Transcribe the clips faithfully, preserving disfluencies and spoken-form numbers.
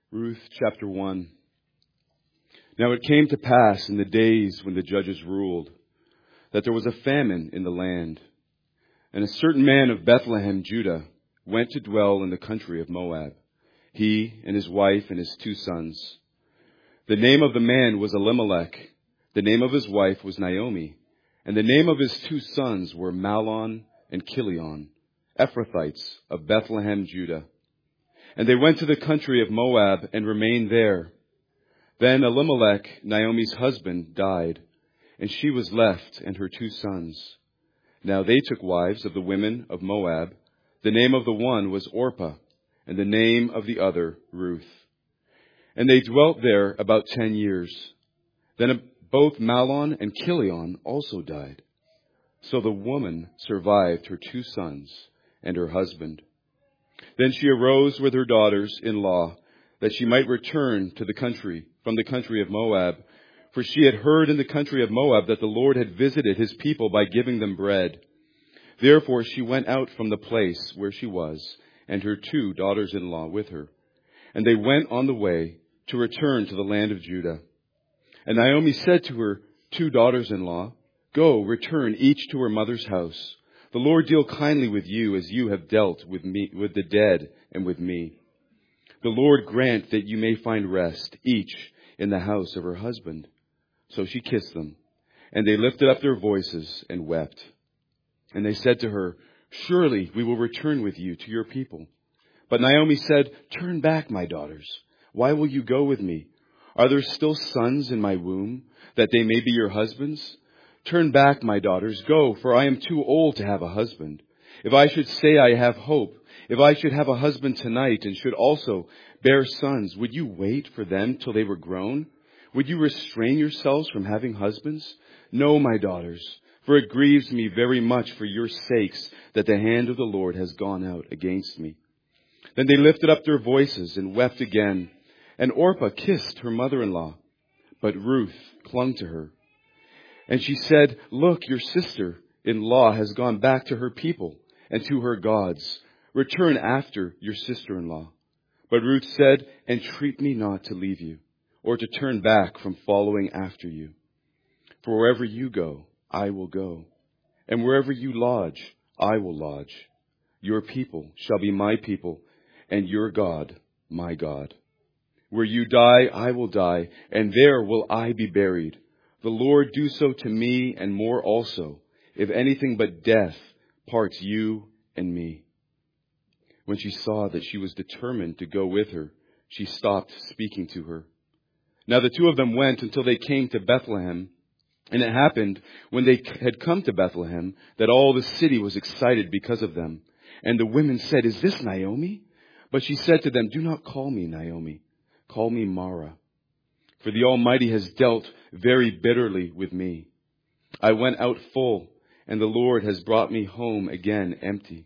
Ruth chapter one. Now it came to pass in the days when the judges ruled that there was a famine in the land. And a certain man of Bethlehem, Judah, went to dwell in the country of Moab, he and his wife and his two sons. The name of the man was Elimelech. The name of his wife was Naomi. And the name of his two sons were Mahlon and Chilion, Ephrathites of Bethlehem, Judah. And they went to the country of Moab and remained there. Then Elimelech, Naomi's husband, died, and she was left and her two sons. Now they took wives of the women of Moab. The name of the one was Orpah, and the name of the other Ruth. And they dwelt there about ten years. Then both Mahlon and Chilion also died. So the woman survived her two sons and her husband. Then she arose with her daughters-in-law, that she might return to the country, from the country of Moab. For she had heard in the country of Moab that the Lord had visited his people by giving them bread. Therefore she went out from the place where she was, and her two daughters-in-law with her. And they went on the way to return to the land of Judah. And Naomi said to her two daughters-in-law, Go, return each to her mother's house. The Lord deal kindly with you as you have dealt with me, with the dead and with me. The Lord grant that you may find rest, each in the house of her husband. So she kissed them, and they lifted up their voices and wept. And they said to her, Surely we will return with you to your people. But Naomi said, Turn back, my daughters. Why will you go with me? Are there still sons in my womb, that they may be your husbands? Turn back, my daughters, go, for I am too old to have a husband. If I should say I have hope, if I should have a husband tonight and should also bear sons, would you wait for them till they were grown? Would you restrain yourselves from having husbands? No, my daughters, for it grieves me very much for your sakes that the hand of the Lord has gone out against me. Then they lifted up their voices and wept again. And Orpah kissed her mother-in-law, but Ruth clung to her. And she said, Look, your sister-in-law has gone back to her people and to her gods. Return after your sister-in-law. But Ruth said, Entreat me not to leave you, or to turn back from following after you. For wherever you go, I will go. And wherever you lodge, I will lodge. Your people shall be my people, and your God, my God. Where you die, I will die, and there will I be buried. The Lord do so to me and more also, if anything but death parts you and me. When she saw that she was determined to go with her, she stopped speaking to her. Now the two of them went until they came to Bethlehem. And it happened, when they had come to Bethlehem, that all the city was excited because of them. And the women said, Is this Naomi? But she said to them, Do not call me Naomi. Call me Mara. For the Almighty has dealt very bitterly with me. I went out full, and the Lord has brought me home again empty.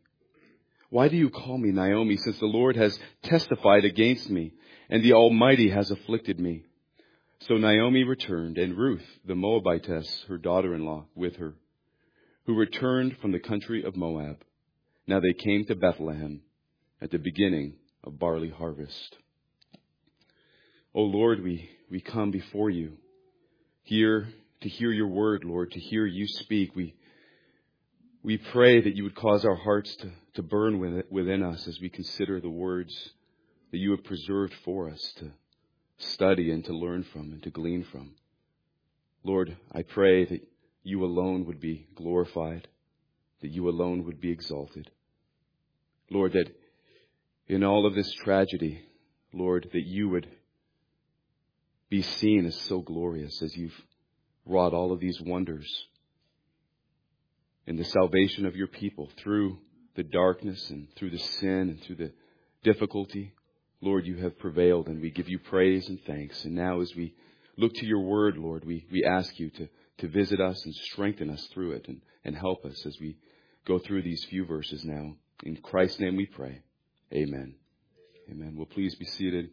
Why do you call me Naomi, since the Lord has testified against me, and the Almighty has afflicted me? So Naomi returned, and Ruth, the Moabitess, her daughter-in-law, with her, who returned from the country of Moab. Now they came to Bethlehem at the beginning of barley harvest. O Lord, we, we come before you, here to hear your word, Lord, to hear you speak. We we pray that you would cause our hearts to, to burn within us as we consider the words that you have preserved for us to study and to learn from and to glean from. Lord, I pray that you alone would be glorified, that you alone would be exalted. Lord, that in all of this tragedy, Lord, that you would be seen as so glorious as you've wrought all of these wonders in the salvation of your people through the darkness and through the sin and through the difficulty. Lord, you have prevailed, and we give you praise and thanks. And now as we look to your word, Lord, we, we ask you to, to visit us and strengthen us through it and, and help us as we go through these few verses now. In Christ's name we pray. Amen. Amen. Well, please be seated.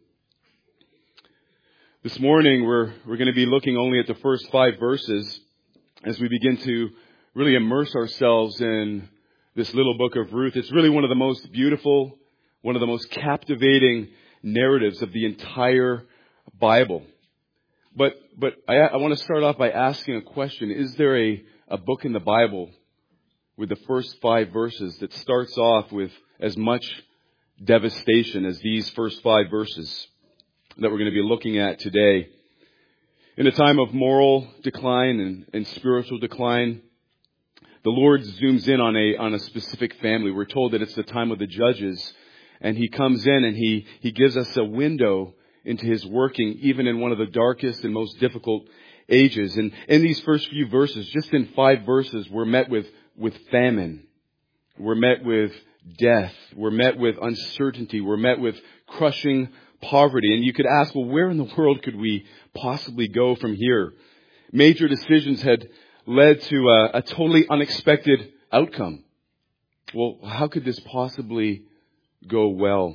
This morning, we're we're going to be looking only at the first five verses as we begin to really immerse ourselves in this little book of Ruth. It's really one of the most beautiful, one of the most captivating narratives of the entire Bible. But but I, I want to start off by asking a question. Is there a, a book in the Bible with the first five verses that starts off with as much devastation as these first five verses that we're going to be looking at today? In a time of moral decline and, and spiritual decline, the Lord zooms in on a on a specific family. We're told that it's the time of the judges, and He comes in and He He gives us a window into His working, even in one of the darkest and most difficult ages. And in these first few verses, just in five verses, we're met with, with famine. We're met with death. We're met with uncertainty. We're met with crushing poverty. And you could ask, well, where in the world could we possibly go from here? Major decisions had led to a, a totally unexpected outcome. Well, how could this possibly go well?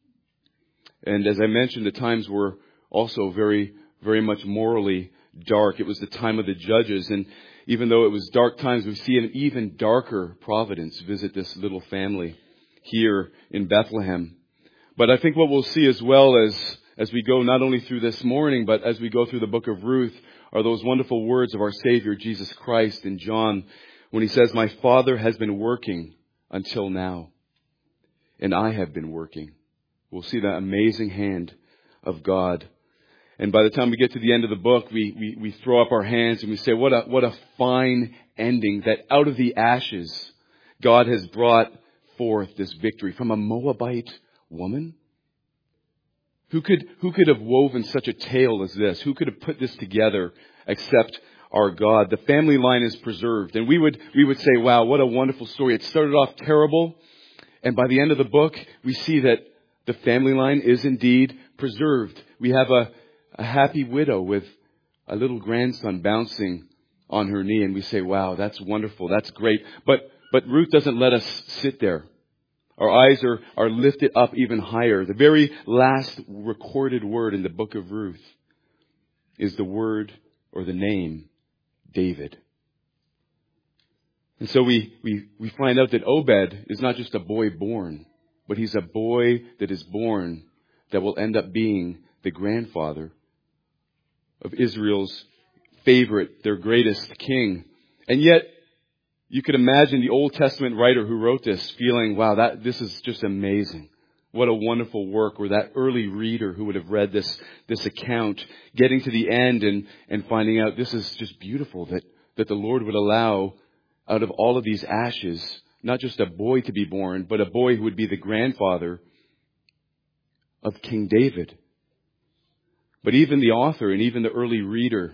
And as I mentioned, the times were also very, very much morally dark. It was the time of the judges. And even though it was dark times, we see an even darker providence visit this little family here in Bethlehem. But I think what we'll see as well as, as we go not only through this morning, but as we go through the book of Ruth, are those wonderful words of our Savior, Jesus Christ, in John, when He says, "My Father has been working until now, and I have been working." We'll see that amazing hand of God. And by the time we get to the end of the book, we, we, we throw up our hands and we say, what a, what a fine ending, that out of the ashes, God has brought forth this victory from a Moabite woman. Who could, who could have woven such a tale as this? Who could have put this together except our God? The family line is preserved. And we would, we would say, wow, what a wonderful story. It started off terrible. And by the end of the book, we see that the family line is indeed preserved. We have a, a happy widow with a little grandson bouncing on her knee, and we say, wow, that's wonderful, that's great. But but Ruth doesn't let us sit there. Our eyes are, are lifted up even higher. The very last recorded word in the book of Ruth is the word or the name David. And so we, we, we find out that Obed is not just a boy born, but he's a boy that is born that will end up being the grandfather of Israel's favorite, their greatest king. And yet, you could imagine the Old Testament writer who wrote this feeling, wow, that this is just amazing. What a wonderful work. Or that early reader who would have read this, this account, getting to the end and, and finding out this is just beautiful, that, that the Lord would allow out of all of these ashes, not just a boy to be born, but a boy who would be the grandfather of King David. But even the author and even the early reader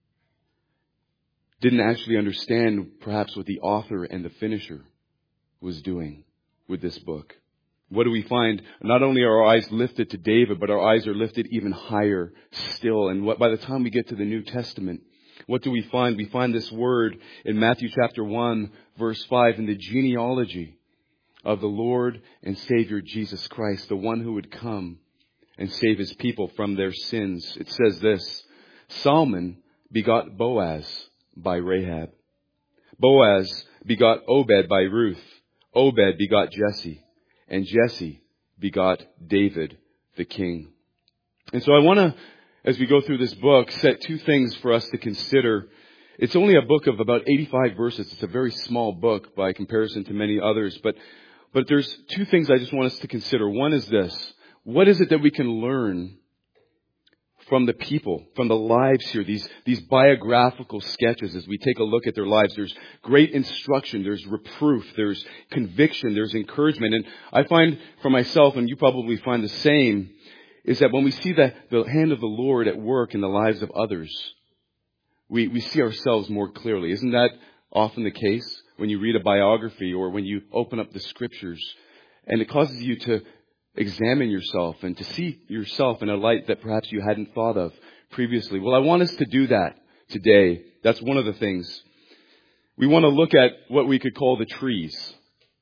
didn't actually understand perhaps what the author and the finisher was doing with this book. What do we find? Not only are our eyes lifted to David, but our eyes are lifted even higher still. And what, by the time we get to the New Testament, what do we find? We find this word in Matthew chapter one, verse five, in the genealogy of the Lord and Savior Jesus Christ, the one who would come and save His people from their sins. It says this: Salmon begot Boaz by Rahab. Boaz begot Obed by Ruth. Obed begot Jesse. And Jesse begot David the king. And so I want to, as we go through this book, set two things for us to consider. It's only a book of about eighty-five verses. It's a very small book by comparison to many others. But, but there's two things I just want us to consider. One is this: what is it that we can learn from the people, from the lives here, these, these biographical sketches as we take a look at their lives? There's great instruction, there's reproof, there's conviction, there's encouragement. And I find for myself, and you probably find the same, is that when we see the, the hand of the Lord at work in the lives of others, we, we see ourselves more clearly. Isn't that often the case when you read a biography or when you open up the scriptures? And it causes you to examine yourself and to see yourself in a light that perhaps you hadn't thought of previously. Well, I want us to do that today. That's one of the things. We want to look at what we could call the trees,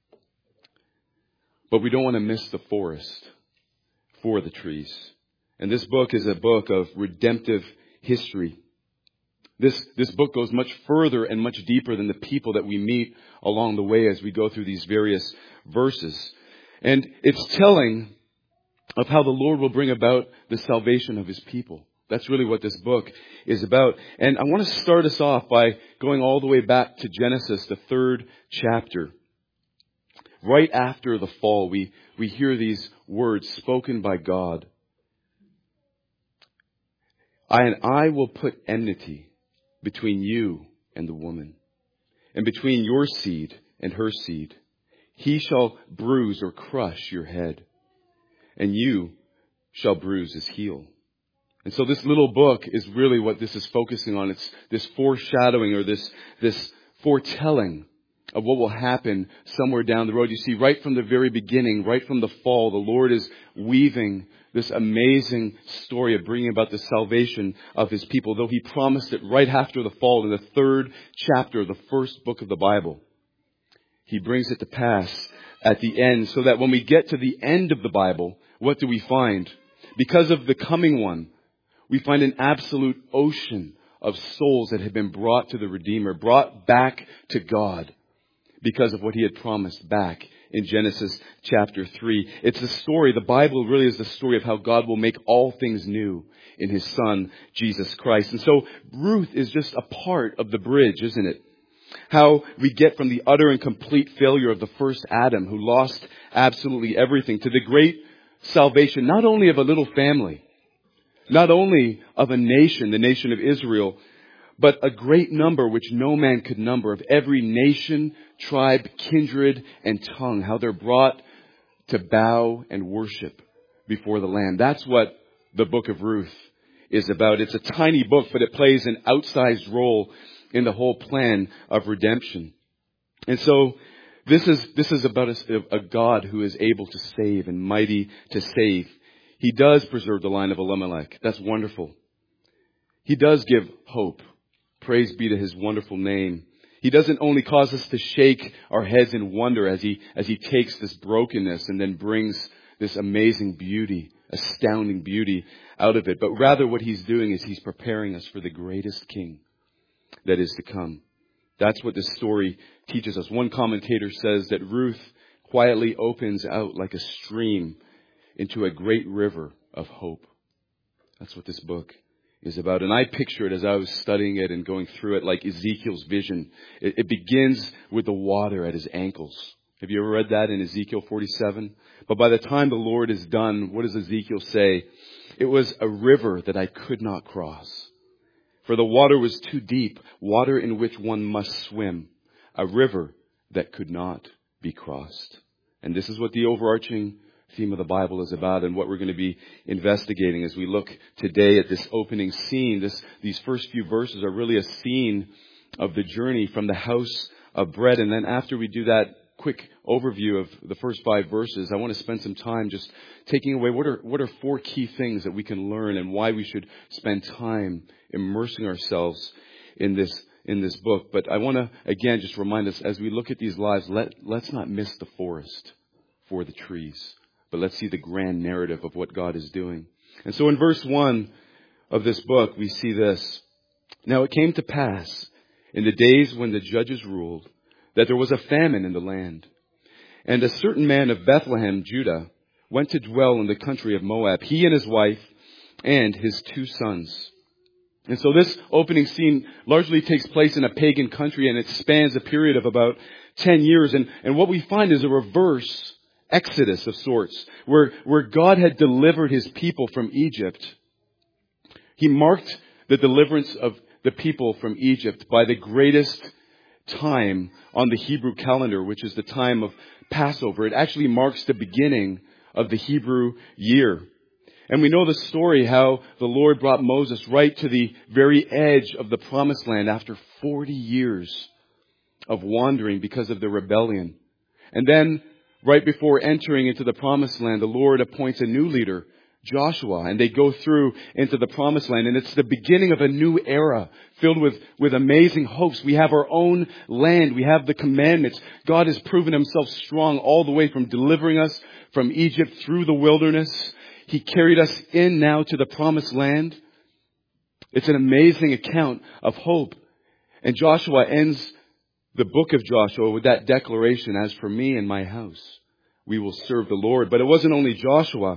but we don't want to miss the forest for the trees. And this book is a book of redemptive history. This, this book goes much further and much deeper than the people that we meet along the way as we go through these various verses. And it's telling of how the Lord will bring about the salvation of His people. That's really what this book is about. And I want to start us off by going all the way back to Genesis, the third chapter. Right after the fall, we, we hear these words spoken by God. I and I will put enmity between you and the woman, and between your seed and her seed. He shall bruise or crush your head, and you shall bruise his heel. And so this little book is really what this is focusing on. It's this foreshadowing or this, this foretelling of what will happen somewhere down the road. You see, right from the very beginning, right from the fall, the Lord is weaving this amazing story of bringing about the salvation of His people, though He promised it right after the fall in the third chapter of the first book of the Bible. He brings it to pass at the end, so that when we get to the end of the Bible, what do we find? Because of the coming one, we find an absolute ocean of souls that have been brought to the Redeemer, brought back to God because of what He had promised back in Genesis chapter three. It's the story, the Bible really is the story of how God will make all things new in His Son, Jesus Christ. And so Ruth is just a part of the bridge, isn't it? How we get from the utter and complete failure of the first Adam, who lost absolutely everything, to the great salvation, not only of a little family, not only of a nation, the nation of Israel, but a great number which no man could number, of every nation, tribe, kindred, and tongue, how they're brought to bow and worship before the Lamb. That's what the book of Ruth is about. It's a tiny book, but it plays an outsized role in the whole plan of redemption. And so this is this is about a, a God who is able to save and mighty to save. He does preserve the line of Elimelech. That's wonderful. He does give hope. Praise be to His wonderful name. He doesn't only cause us to shake our heads in wonder as he, as he takes this brokenness and then brings this amazing beauty, astounding beauty out of it. But rather what He's doing is He's preparing us for the greatest King that is to come. That's what this story teaches us. One commentator says that Ruth quietly opens out like a stream into a great river of hope. That's what this book is about. And I picture it as I was studying it and going through it like Ezekiel's vision. It, it begins with the water at his ankles. Have you ever read that in Ezekiel forty-seven? But by the time the Lord is done, what does Ezekiel say? It was a river that I could not cross. For the water was too deep, water in which one must swim, a river that could not be crossed. And this is what the overarching theme of the Bible is about, and what we're going to be investigating as we look today at this opening scene. This, these first few verses are really a scene of the journey from the house of bread. And then after we do that quick overview of the first five verses, I want to spend some time just taking away what are what are four key things that we can learn and why we should spend time immersing ourselves in this in this book. But I want to again just remind us, as we look at these lives, let let's not miss the forest for the trees, but let's see the grand narrative of what God is doing. And so in verse one of this book, we see this. Now it came to pass in the days when the judges ruled that there was a famine in the land. And a certain man of Bethlehem, Judah, went to dwell in the country of Moab, he and his wife and his two sons. And so this opening scene largely takes place in a pagan country, and it spans a period of about ten years. And, and what we find is a reverse exodus of sorts, where, where God had delivered His people from Egypt. He marked the deliverance of the people from Egypt by the greatest time on the Hebrew calendar, which is the time of Passover. It actually marks the beginning of the Hebrew year. And we know the story how the Lord brought Moses right to the very edge of the promised land after forty years of wandering because of the rebellion. And then right before entering into the promised land, the Lord appoints a new leader, Joshua, and they go through into the promised land. And it's the beginning of a new era filled with, with amazing hopes. We have our own land. We have the commandments. God has proven Himself strong all the way from delivering us from Egypt through the wilderness. He carried us in now to the promised land. It's an amazing account of hope. And Joshua ends the book of Joshua with that declaration, as for me and my house, we will serve the Lord. But it wasn't only Joshua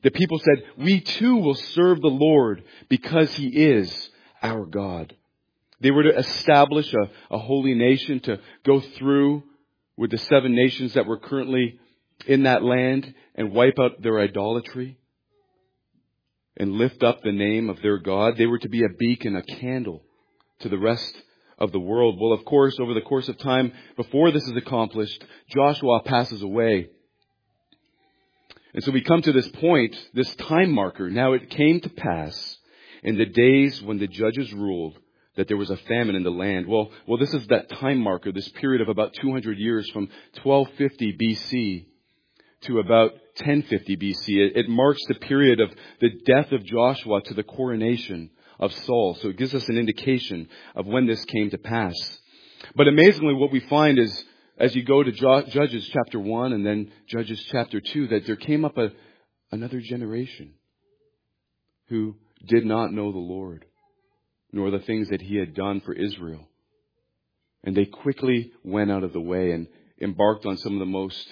The people said, we too will serve the Lord because He is our God. They were to establish a, a holy nation, to go through with the seven nations that were currently in that land and wipe out their idolatry and lift up the name of their God. They were to be a beacon, a candle to the rest of the world. Well, of course, over the course of time, before this is accomplished, Joshua passes away. And so we come to this point, this time marker. Now it came to pass in the days when the judges ruled that there was a famine in the land. Well, well, this is that time marker, this period of about two hundred years from twelve fifty B C to about ten fifty B C. It, it marks the period of the death of Joshua to the coronation of Saul. So it gives us an indication of when this came to pass. But amazingly, what we find is, as you go to Judges chapter one and then Judges chapter two, that there came up a, another generation who did not know the Lord, nor the things that He had done for Israel. And they quickly went out of the way and embarked on some of the most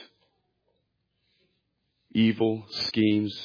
evil schemes,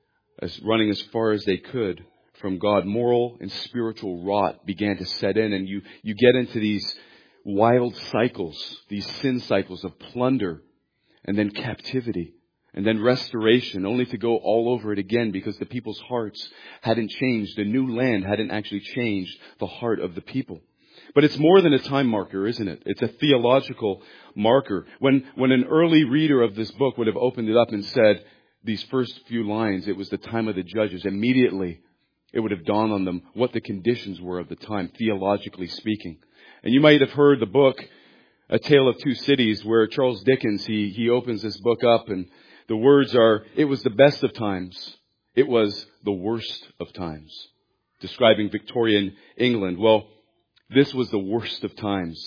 as running as far as they could from God. Moral and spiritual rot began to set in, and you, you get into these wild cycles, these sin cycles of plunder, and then captivity, and then restoration, only to go all over it again because the people's hearts hadn't changed. The new land hadn't actually changed the heart of the people. But it's more than a time marker, isn't it? It's a theological marker. When, when an early reader of this book would have opened it up and said these first few lines, it was the time of the judges, immediately it would have dawned on them what the conditions were of the time, theologically speaking. And you might have heard the book, A Tale of Two Cities, where Charles Dickens, he, he opens this book up and the words are, it was the best of times. It was the worst of times. Describing Victorian England. Well, this was the worst of times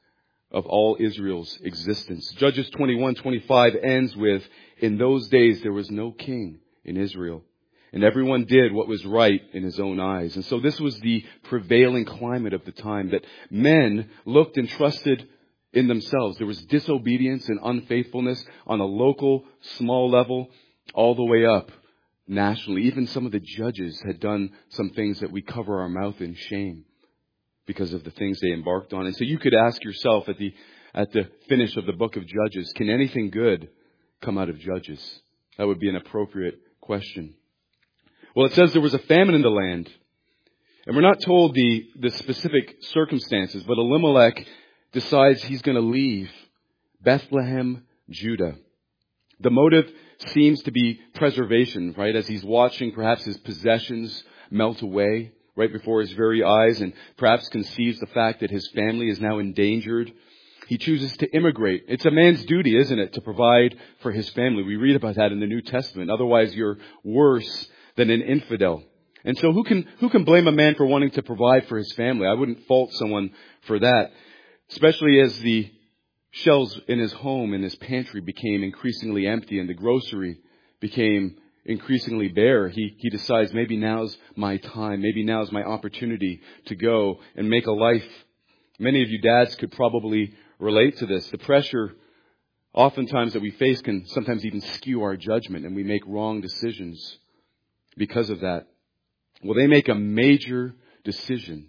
of all Israel's existence. Judges twenty-one twenty-five ends with, in those days there was no king in Israel, and everyone did what was right in his own eyes. And so this was the prevailing climate of the time, that men looked and trusted in themselves. There was disobedience and unfaithfulness on a local, small level, all the way up nationally. Even some of the judges had done some things that we cover our mouth in shame because of the things they embarked on. And so you could ask yourself at the at the finish of the book of Judges, can anything good come out of Judges? That would be an appropriate question. Well, it says there was a famine in the land. And we're not told the, the specific circumstances, but Elimelech decides he's going to leave Bethlehem, Judah. The motive seems to be preservation, right? As he's watching perhaps his possessions melt away right before his very eyes, and perhaps conceives the fact that his family is now endangered. He chooses to immigrate. It's a man's duty, isn't it, to provide for his family. We read about that in the New Testament. Otherwise, you're worse than an infidel. And so who can who can blame a man for wanting to provide for his family? I wouldn't fault someone for that, especially as the shelves in his home, in his pantry, became increasingly empty and the grocery became increasingly bare. He he decides, maybe now's my time. Maybe now's my opportunity to go and make a life. Many of you dads could probably relate to this. The pressure oftentimes that we face can sometimes even skew our judgment, and we make wrong decisions because of that. Well, they make a major decision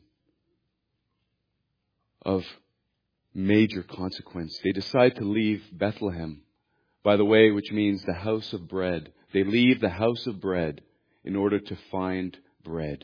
of major consequence. They decide to leave Bethlehem, by the way, which means the house of bread. They leave the house of bread in order to find bread.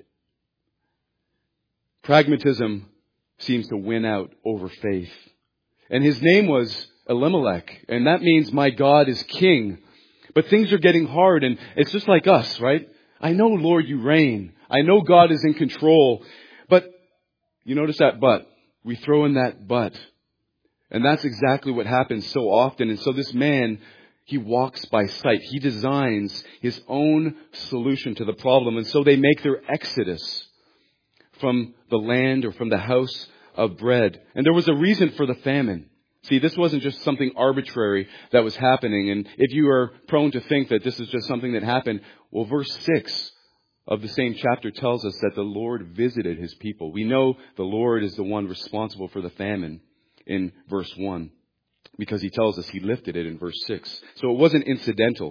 Pragmatism seems to win out over faith. And his name was Elimelech, and that means my God is king. But things are getting hard, and it's just like us, right? I know, Lord, you reign. I know God is in control. But you notice that but. We throw in that but. And that's exactly what happens so often. And so this man, he walks by sight. He designs his own solution to the problem. And so they make their exodus from the land or from the house of bread. And there was a reason for the famine. See, this wasn't just something arbitrary that was happening. And if you are prone to think that this is just something that happened, well, verse six of the same chapter tells us that the Lord visited his people. We know the Lord is the one responsible for the famine in verse one, because he tells us he lifted it in verse six. So it wasn't incidental.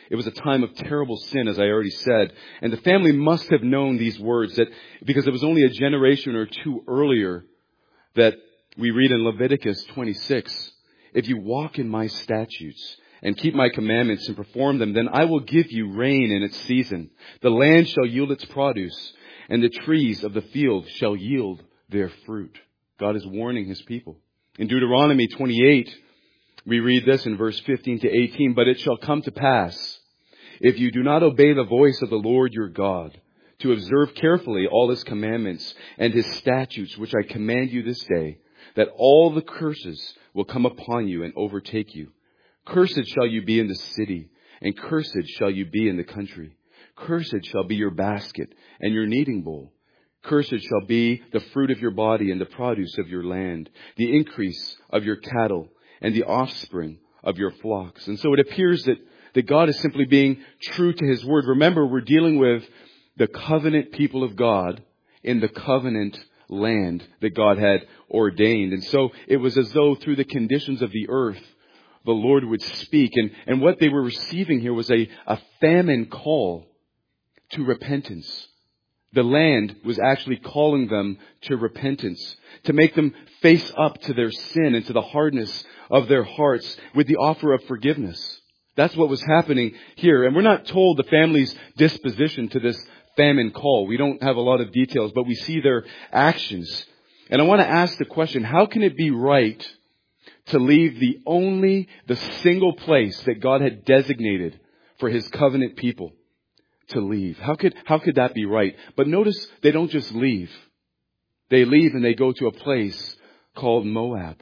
It was a time of terrible sin, as I already said. And the family must have known these words, that because it was only a generation or two earlier that we read in Leviticus twenty-six, if you walk in my statutes and keep my commandments and perform them, then I will give you rain in its season. The land shall yield its produce, and the trees of the field shall yield their fruit. God is warning his people. In Deuteronomy twenty-eight, we read this in verse fifteen to eighteen, but it shall come to pass, if you do not obey the voice of the Lord your God, to observe carefully all his commandments and his statutes, which I command you this day, that all the curses will come upon you and overtake you. Cursed shall you be in the city, and cursed shall you be in the country. Cursed shall be your basket and your kneading bowl. Cursed shall be the fruit of your body and the produce of your land, the increase of your cattle and the offspring of your flocks. And so it appears that, that God is simply being true to his word. Remember, we're dealing with the covenant people of God in the covenant land that God had ordained. And so it was as though through the conditions of the earth, the Lord would speak. And, and what they were receiving here was a, a famine call to repentance. The land was actually calling them to repentance, to make them face up to their sin and to the hardness of their hearts with the offer of forgiveness. That's what was happening here. And we're not told the family's disposition to this famine call. We don't have a lot of details, but we see their actions. And I want to ask the question, how can it be right to leave the only, the single place that God had designated for his covenant people to leave? How could, how could that be right? But notice they don't just leave. They leave and they go to a place called Moab.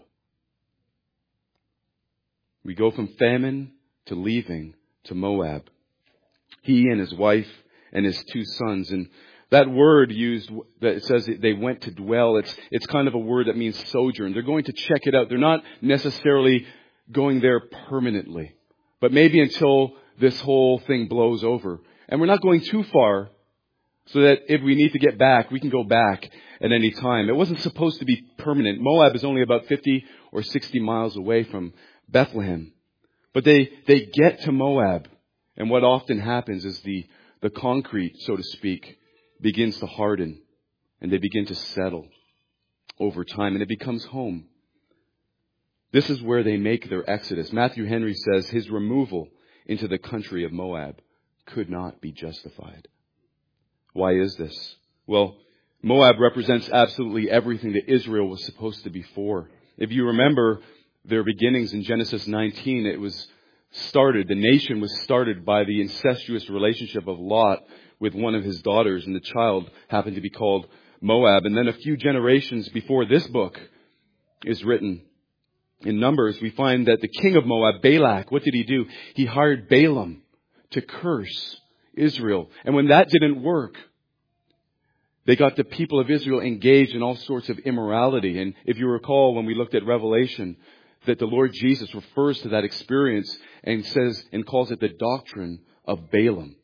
We go from famine to leaving to Moab. He and his wife and his two sons. And that word used, that it says they went to dwell, it's, it's kind of a word that means sojourn. They're going to check it out. They're not necessarily going there permanently, but maybe until this whole thing blows over. And we're not going too far so that if we need to get back, we can go back at any time. It wasn't supposed to be permanent. Moab is only about fifty or sixty miles away from Bethlehem. But they, they get to Moab. And what often happens is the, the concrete, so to speak, begins to harden. And they begin to settle over time. And it becomes home. This is where they make their exodus. Matthew Henry says his removal into the country of Moab could not be justified. Why is this? Well, Moab represents absolutely everything that Israel was supposed to be for. If you remember their beginnings in Genesis nineteen, it was started, the nation was started by the incestuous relationship of Lot with one of his daughters, and the child happened to be called Moab. And then a few generations before this book is written, in Numbers, we find that the king of Moab, Balak, what did he do? He hired Balaam to curse Israel. And when that didn't work, they got the people of Israel engaged in all sorts of immorality. And if you recall, when we looked at Revelation, that the Lord Jesus refers to that experience and says and calls it the doctrine of Balaam.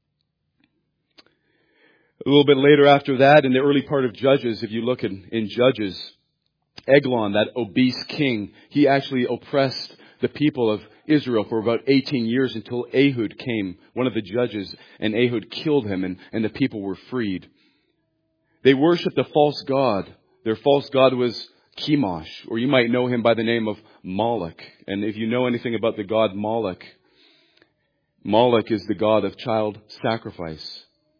A little bit later after that, in the early part of Judges, if you look in, in Judges, Eglon, that obese king, he actually oppressed the people of Israel for about eighteen years until Ehud came, one of the judges, and Ehud killed him, and, and the people were freed. They worshipped a false god. Their false god was Chemosh, or you might know him by the name of Moloch. And if you know anything about the god Moloch, Moloch is the god of child sacrifice.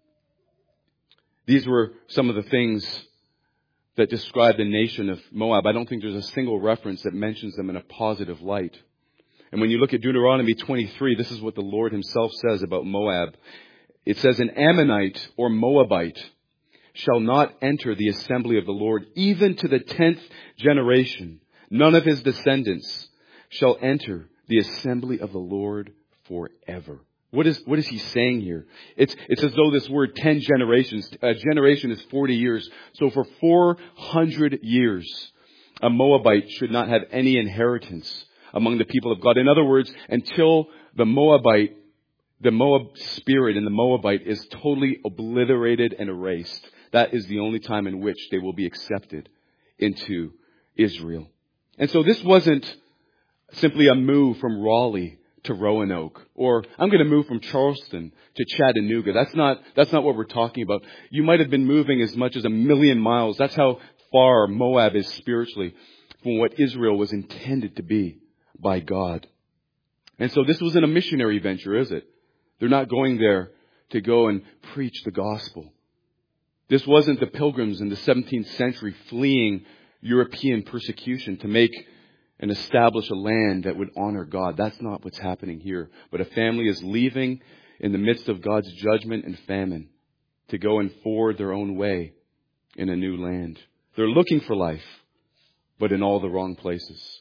These were some of the things that describe the nation of Moab. I don't think there's a single reference that mentions them in a positive light. And when you look at Deuteronomy twenty-three, this is what the Lord himself says about Moab. It says, an Ammonite or Moabite shall not enter the assembly of the Lord, even to the tenth generation. None of his descendants shall enter the assembly of the Lord forever. What is, what is he saying here? It's, it's as though this word ten generations, a generation is forty years. So for four hundred years, a Moabite should not have any inheritance among the people of God. In other words, until the Moabite, the Moab spirit and the Moabite is totally obliterated and erased, that is the only time in which they will be accepted into Israel. And so this wasn't simply a move from Raleigh to Roanoke, or I'm going to move from Charleston to Chattanooga. That's not, that's not what we're talking about. You might have been moving as much as a million miles. That's how far Moab is spiritually from what Israel was intended to be by God. And so this wasn't a missionary venture, is it? They're not going there to go and preach the gospel. This wasn't the pilgrims in the seventeenth century fleeing European persecution to make and establish a land that would honor God. That's not what's happening here. But a family is leaving in the midst of God's judgment and famine to go and forward their own way in a new land. They're looking for life, but in all the wrong places.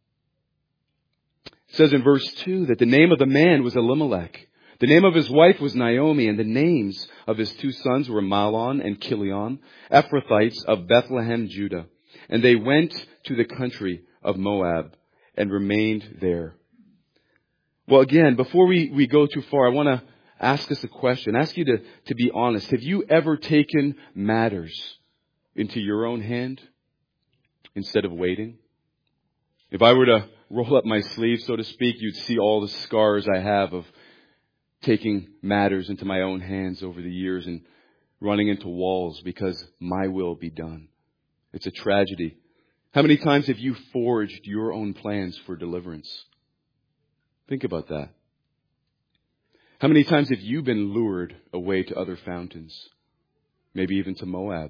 It says in verse two that the name of the man was Elimelech. The name of his wife was Naomi, and the names of his two sons were Mahlon and Chilion, Ephrathites of Bethlehem, Judah. And they went to the country of Moab and remained there. Well, again, before we, we go too far, I want to ask us a question. Ask you to, to be honest. Have you ever taken matters into your own hand instead of waiting? If I were to roll up my sleeve, so to speak, you'd see all the scars I have of taking matters into my own hands over the years and running into walls because my will be done. It's a tragedy. How many times have you forged your own plans for deliverance? Think about that. How many times have you been lured away to other fountains? Maybe even to Moab.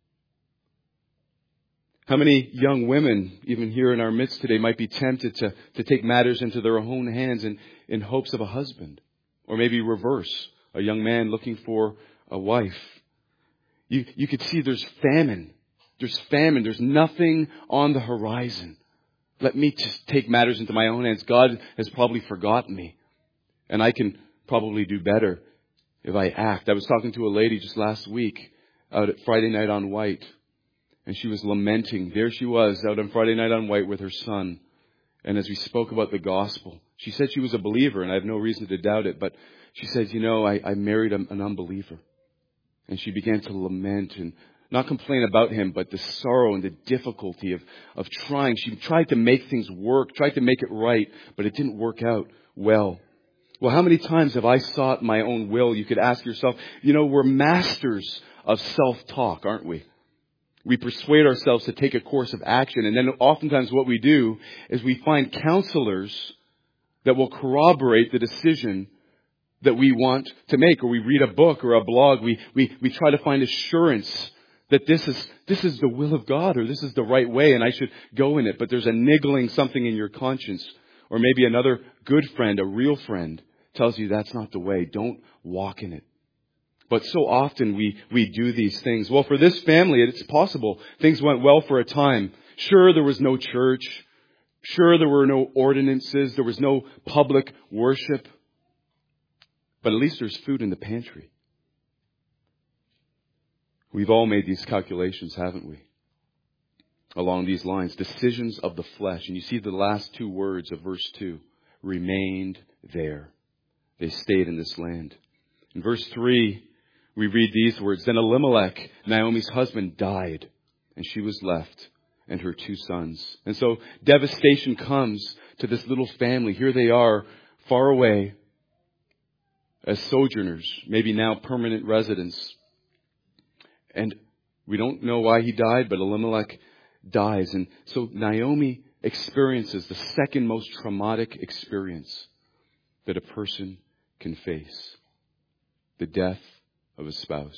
How many young women, even here in our midst today, might be tempted to, to take matters into their own hands in, in hopes of a husband? Or maybe reverse, a young man looking for a wife. You, you could see there's famine. There's famine. There's nothing on the horizon. Let me just take matters into my own hands. God has probably forgotten me. And I can probably do better if I act. I was talking to a lady just last week out at Friday Night on White. And she was lamenting. There she was out on Friday Night on White with her son. And as we spoke about the gospel, she said she was a believer, and I have no reason to doubt it. But she said, you know, I, I married a, an unbeliever. And she began to lament and not complain about him, but the sorrow and the difficulty of, of trying. She tried to make things work, tried to make it right, but it didn't work out well. Well, how many times have I sought my own will? You could ask yourself, you know, we're masters of self-talk, aren't we? We persuade ourselves to take a course of action. And then oftentimes what we do is we find counselors that will corroborate the decision that we want to make. Or we read a book or a blog. We, we, we try to find assurance that this is, this is the will of God, or this is the right way and I should go in it. But there's a niggling something in your conscience. Or maybe another good friend, a real friend, tells you that's not the way. Don't walk in it. But so often we, we do these things. Well, for this family, it's possible. Things went well for a time. Sure, there was no church. Sure, there were no ordinances. There was no public worship. But at least there's food in the pantry. We've all made these calculations, haven't we? Along these lines, decisions of the flesh. And you see the last two words of verse two. Remained there. They stayed in this land. In verse three, we read these words. Then Elimelech, Naomi's husband, died, and she was left, and her two sons. And so devastation comes to this little family. Here they are, far away, as sojourners, maybe now permanent residents. And we don't know why he died, but Elimelech dies. And so Naomi experiences the second most traumatic experience that a person can face. The death of a spouse.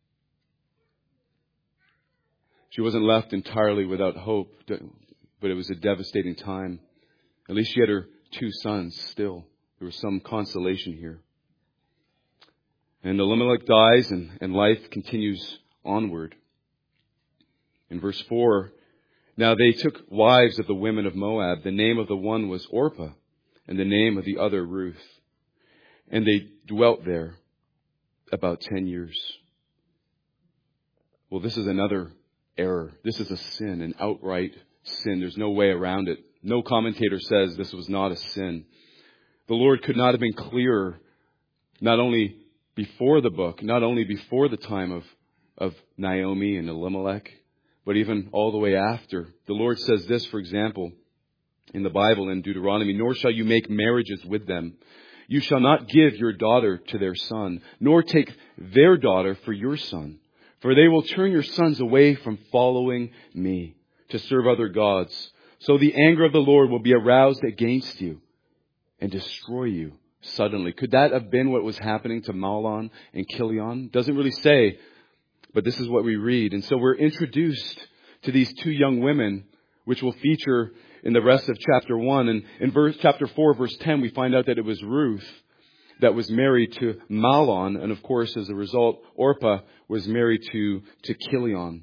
She wasn't left entirely without hope, but it was a devastating time. At least she had her two sons still. There was some consolation here. And Elimelech dies and, and life continues onward. In verse four, now they took wives of the women of Moab. The name of the one was Orpah, and the name of the other Ruth. And they dwelt there about ten years. Well, this is another error. This is a sin, an outright sin. There's no way around it. No commentator says this was not a sin. The Lord could not have been clearer, not only before the book, not only before the time of, of Naomi and Elimelech, but even all the way after. The Lord says this, for example, in the Bible in Deuteronomy, nor shall you make marriages with them. You shall not give your daughter to their son, nor take their daughter for your son. For they will turn your sons away from following me to serve other gods. So the anger of the Lord will be aroused against you and destroy you suddenly. Could that have been what was happening to Mahlon and Chilion? Doesn't really say, but this is what we read. And so we're introduced to these two young women, which will feature in the rest of chapter one. And in verse, chapter four, verse ten, we find out that it was Ruth that was married to Mahlon. And of course, as a result, Orpah was married to, to Chilion.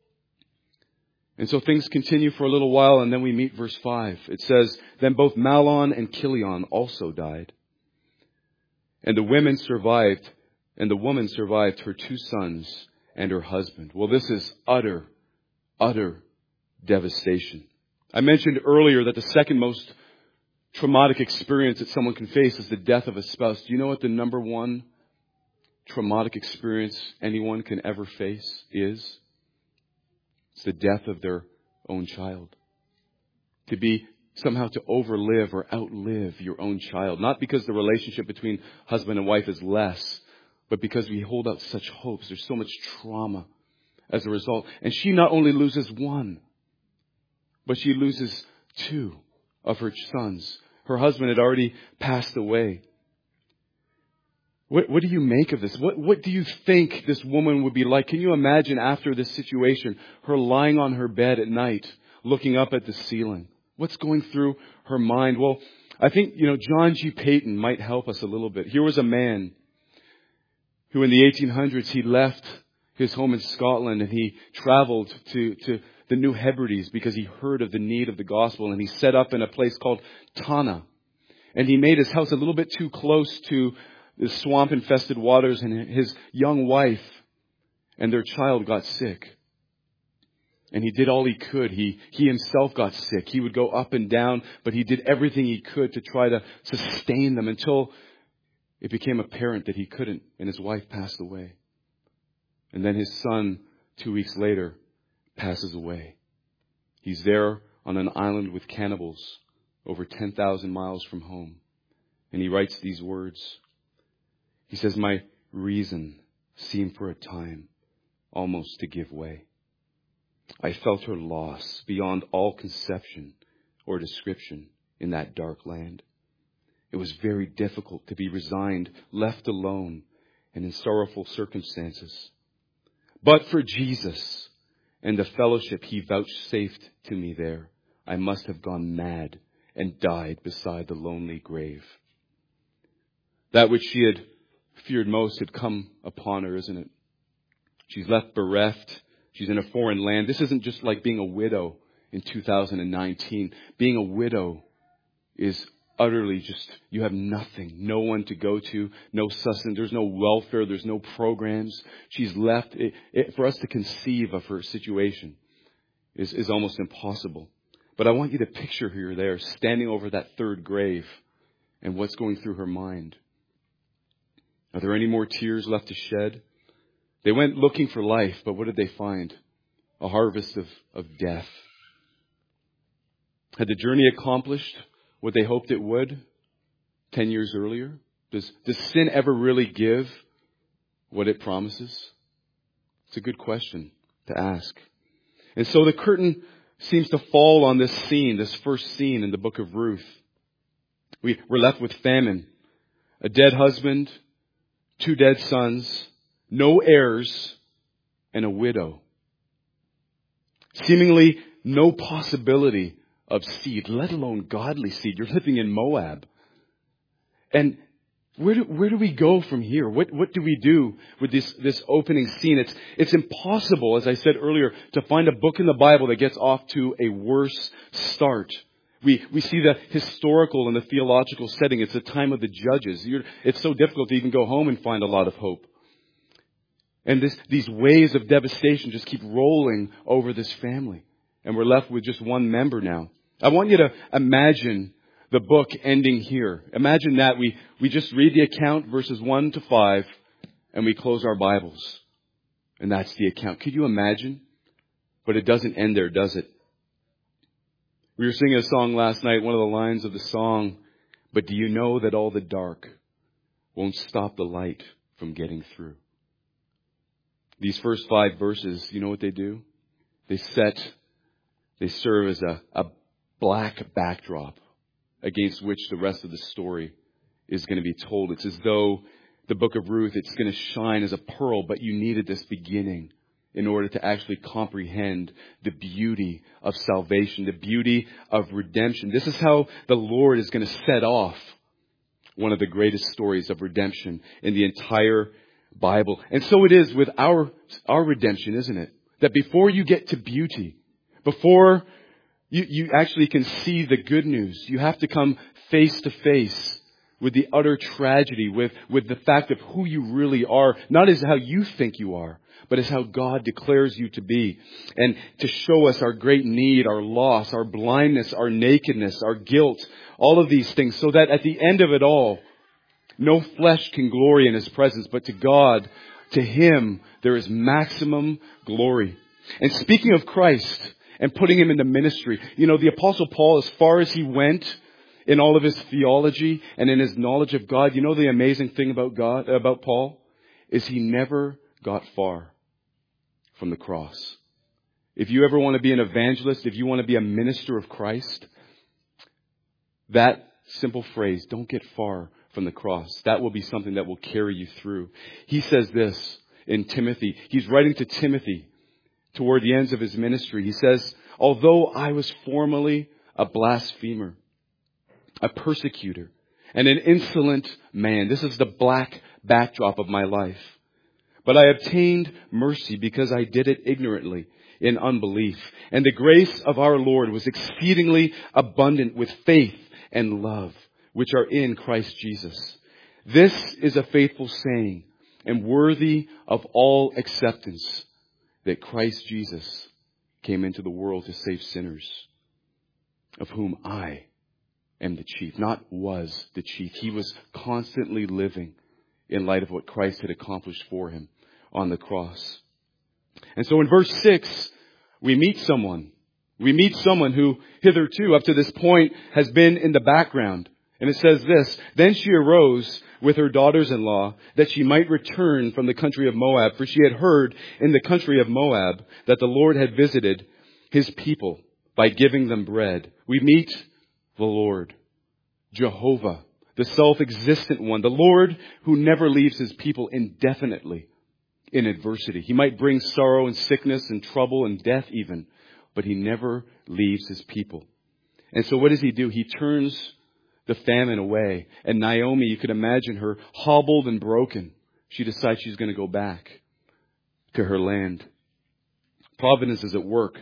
And so things continue for a little while, and then we meet verse five. It says, then both Mahlon and Chilion also died. And the women survived, and the woman survived her two sons and her husband. Well, this is utter, utter devastation. I mentioned earlier that the second most traumatic experience that someone can face is the death of a spouse. Do you know what the number one traumatic experience anyone can ever face is? It's the death of their own child. To be somehow to overlive or outlive your own child. Not because the relationship between husband and wife is less, but because we hold out such hopes. There's so much trauma as a result. And she not only loses one, but she loses two of her sons. Her husband had already passed away. What, what do you make of this? What, what do you think this woman would be like? Can you imagine after this situation, her lying on her bed at night, looking up at the ceiling? What's going through her mind? Well, I think, you know, John G. Paton might help us a little bit. Here was a man who in the eighteen hundreds, he left his home in Scotland and he traveled to, to the New Hebrides because he heard of the need of the gospel, and he set up in a place called Tana. And he made his house a little bit too close to the swamp-infested waters, and his young wife and their child got sick. And he did all he could. He, he himself got sick. He would go up and down, but he did everything he could to try to sustain them until it became apparent that he couldn't, and his wife passed away. And then his son, two weeks later, passes away. He's there on an island with cannibals over ten thousand miles from home. And he writes these words. He says, my reason seemed for a time almost to give way. I felt her loss beyond all conception or description in that dark land. It was very difficult to be resigned, left alone, and in sorrowful circumstances. But for Jesus and the fellowship he vouchsafed to me there, I must have gone mad and died beside the lonely grave. That which she had feared most had come upon her, isn't it? She's left bereft. She's in a foreign land. This isn't just like being a widow in two thousand nineteen. Being a widow is utterly just, you have nothing, no one to go to, no sustenance, there's no welfare, there's no programs. She's left. It, it, for us to conceive of her situation is, is almost impossible. But I want you to picture her there, standing over that third grave, and what's going through her mind. Are there any more tears left to shed? They went looking for life, but what did they find? A harvest of, of death. Had the journey accomplished what they hoped it would ten years earlier? Does, does sin ever really give what it promises? It's a good question to ask. And so the curtain seems to fall on this scene, this first scene in the book of Ruth. We, we're left with famine, a dead husband, two dead sons, no heirs, and a widow. Seemingly no possibility of seed, let alone godly seed. You're living in Moab. And where do, where do we go from here? What, what do we do with this, this opening scene? It's, it's impossible, as I said earlier, to find a book in the Bible that gets off to a worse start. We, we see the historical and the theological setting. It's the time of the judges. You're, it's so difficult to even go home and find a lot of hope. And this, these waves of devastation just keep rolling over this family. And we're left with just one member now. I want you to imagine the book ending here. Imagine that we, we just read the account, verses one to five, and we close our Bibles. And that's the account. Could you imagine? But it doesn't end there, does it? We were singing a song last night, one of the lines of the song, but do you know that all the dark won't stop the light from getting through? These first five verses, you know what they do? They set, they serve as a, a black backdrop against which the rest of the story is going to be told. It's as though the book of Ruth, it's going to shine as a pearl, but you needed this beginning in order to actually comprehend the beauty of salvation, the beauty of redemption. This is how the Lord is going to set off one of the greatest stories of redemption in the entire Bible. And so it is with our, our redemption, isn't it? That before you get to beauty, before you, you actually can see the good news, you have to come face to face with the utter tragedy, with, with the fact of who you really are, not as how you think you are, but as how God declares you to be. And to show us our great need, our loss, our blindness, our nakedness, our guilt, all of these things, so that at the end of it all, no flesh can glory in His presence, but to God, to Him, there is maximum glory. And speaking of Christ and putting Him into ministry, you know, the Apostle Paul, as far as he went in all of his theology and in his knowledge of God, you know the amazing thing about God, about Paul, is he never got far from the cross. If you ever want to be an evangelist, if you want to be a minister of Christ, that simple phrase, don't get far from the cross, that will be something that will carry you through. He says this in Timothy. He's writing to Timothy toward the ends of his ministry. He says, although I was formerly a blasphemer, a persecutor, and an insolent man, this is the black backdrop of my life, but I obtained mercy because I did it ignorantly in unbelief. And the grace of our Lord was exceedingly abundant with faith and love, which are in Christ Jesus. This is a faithful saying and worthy of all acceptance, that Christ Jesus came into the world to save sinners, of whom I am the chief. Not was the chief. He was constantly living in light of what Christ had accomplished for him on the cross. And so in verse six, we meet someone. We meet someone who hitherto, up to this point, has been in the background. And it says this, then she arose with her daughters-in-law that she might return from the country of Moab, for she had heard in the country of Moab that the Lord had visited His people by giving them bread. We meet the Lord, Jehovah, the self-existent one, the Lord who never leaves His people indefinitely in adversity. He might bring sorrow and sickness and trouble and death even, but He never leaves His people. And so what does He do? He turns the famine away. And Naomi, you could imagine her hobbled and broken. She decides she's going to go back to her land. Providence is at work.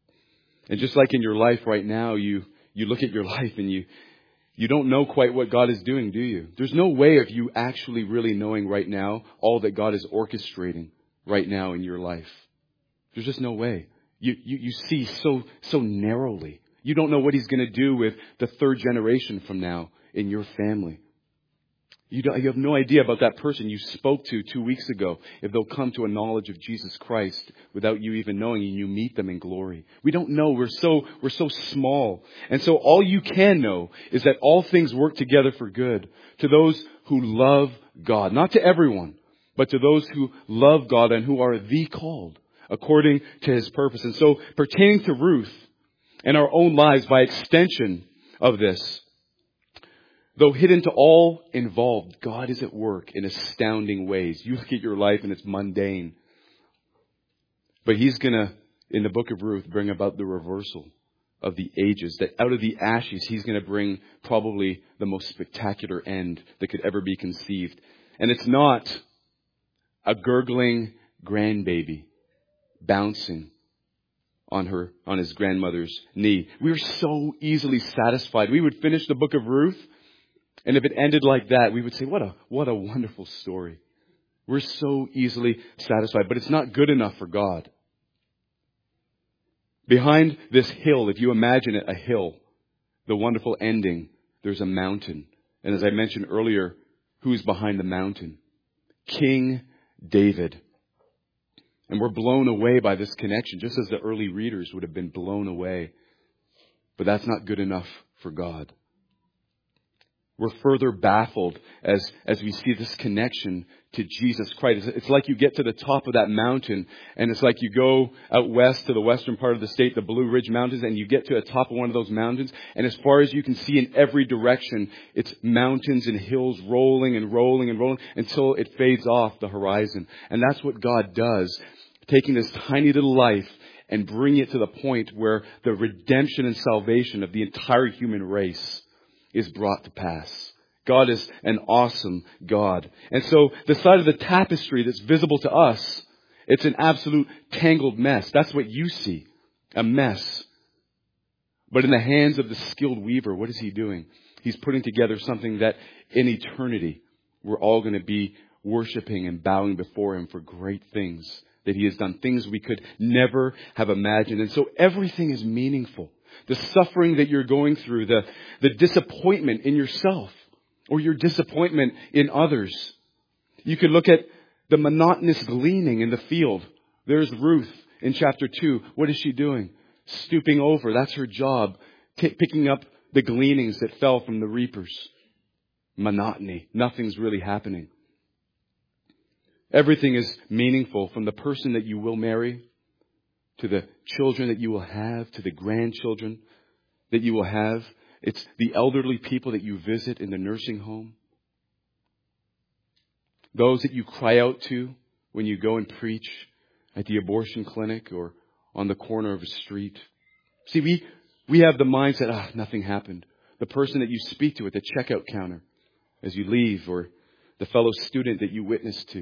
And just like in your life right now, you, you look at your life and you, you don't know quite what God is doing, do you? There's no way of you actually really knowing right now all that God is orchestrating right now in your life. There's just no way. You, you, you see so, so narrowly. You don't know what He's going to do with the third generation from now in your family. You, don't, you have no idea about that person you spoke to two weeks ago, if they'll come to a knowledge of Jesus Christ without you even knowing, and you meet them in glory. We don't know. We're so, we're so small. And so all you can know is that all things work together for good to those who love God. Not to everyone, but to those who love God and who are the called according to His purpose. And so pertaining to Ruth, and our own lives by extension of this, though hidden to all involved, God is at work in astounding ways. You look at your life and it's mundane. But He's going to, in the book of Ruth, bring about the reversal of the ages. That out of the ashes, He's going to bring probably the most spectacular end that could ever be conceived. And it's not a gurgling grandbaby bouncing on her, on his grandmother's knee. We were so easily satisfied. We would finish the book of Ruth, and if it ended like that, we would say, what a, what a wonderful story. We're so easily satisfied, but it's not good enough for God. Behind this hill, if you imagine it, a hill, the wonderful ending, there's a mountain. And as I mentioned earlier, who's behind the mountain? King David. And we're blown away by this connection, just as the early readers would have been blown away. But that's not good enough for God. We're further baffled as, as we see this connection to Jesus Christ. It's like you get to the top of that mountain, and it's like you go out west to the western part of the state, the Blue Ridge Mountains, and you get to the top of one of those mountains, and as far as you can see in every direction, it's mountains and hills rolling and rolling and rolling until it fades off the horizon. And that's what God does, taking this tiny little life and bringing it to the point where the redemption and salvation of the entire human race is brought to pass. God is an awesome God. And so the side of the tapestry that's visible to us, it's an absolute tangled mess. That's what you see, a mess. But in the hands of the skilled weaver, what is he doing? He's putting together something that in eternity, we're all going to be worshiping and bowing before him for great things that he has done, things we could never have imagined. And so everything is meaningful. The suffering that you're going through, the, the disappointment in yourself or your disappointment in others. You could look at the monotonous gleaning in the field. There's Ruth in chapter two. What is she doing? Stooping over. That's her job. T- picking up the gleanings that fell from the reapers. Monotony. Nothing's really happening. Everything is meaningful, from the person that you will marry, to the children that you will have, to the grandchildren that you will have. It's the elderly people that you visit in the nursing home. Those that you cry out to when you go and preach at the abortion clinic or on the corner of a street. See, we, we have the mindset, ah, nothing happened. The person that you speak to at the checkout counter as you leave, or the fellow student that you witness to.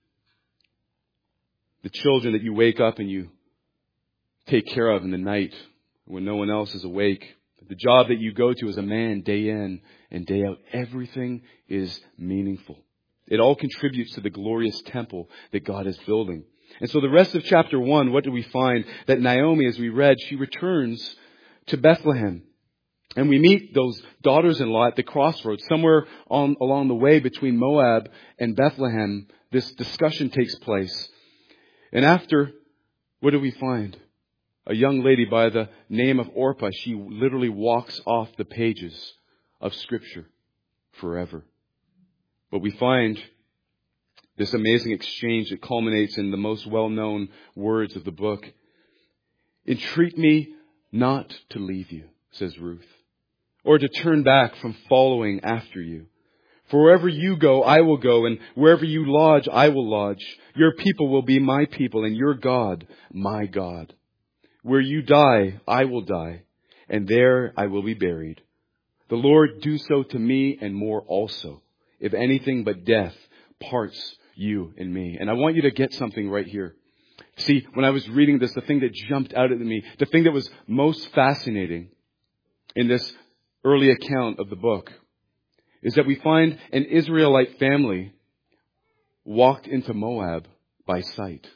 The children that you wake up and you take care of in the night when no one else is awake. The job that you go to as a man day in and day out. Everything is meaningful. It all contributes to the glorious temple that God is building. And so the rest of chapter one, what do we find? That Naomi, as we read, she returns to Bethlehem. And we meet those daughters-in-law at the crossroads. Somewhere on, along the way between Moab and Bethlehem, this discussion takes place. And after, what do we find? A young lady by the name of Orpah. She literally walks off the pages of Scripture forever. But we find this amazing exchange that culminates in the most well-known words of the book. Entreat me not to leave you, says Ruth, or to turn back from following after you. For wherever you go, I will go, and wherever you lodge, I will lodge. Your people will be my people, and your God, my God. Where you die, I will die, and there I will be buried. The Lord do so to me and more also, if anything but death parts you and me. And I want you to get something right here. See, when I was reading this, the thing that jumped out at me, the thing that was most fascinating in this early account of the book, is that we find an Israelite family walked into Moab by sight